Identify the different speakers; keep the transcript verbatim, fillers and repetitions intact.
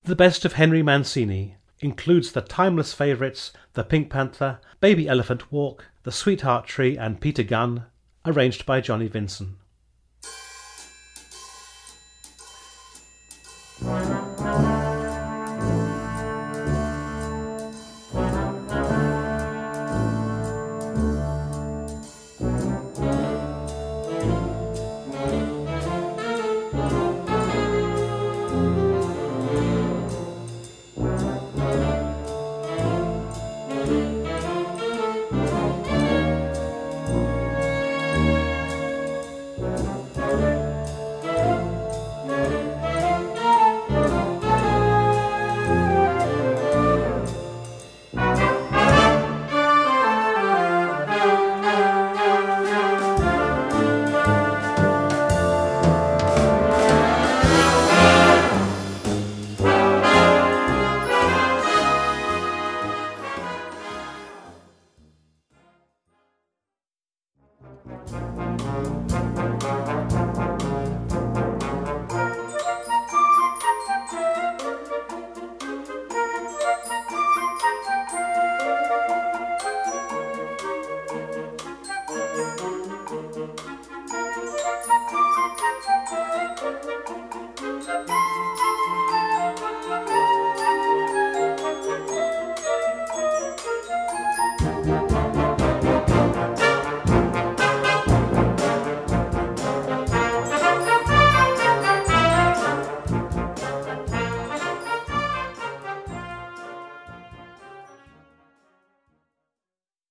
Speaker 1: The Best of Henry Mancini includes the timeless favourites The Pink Panther, Baby Elephant Walk, The Sweetheart Tree and Peter Gunn, arranged by Johnny Vinson.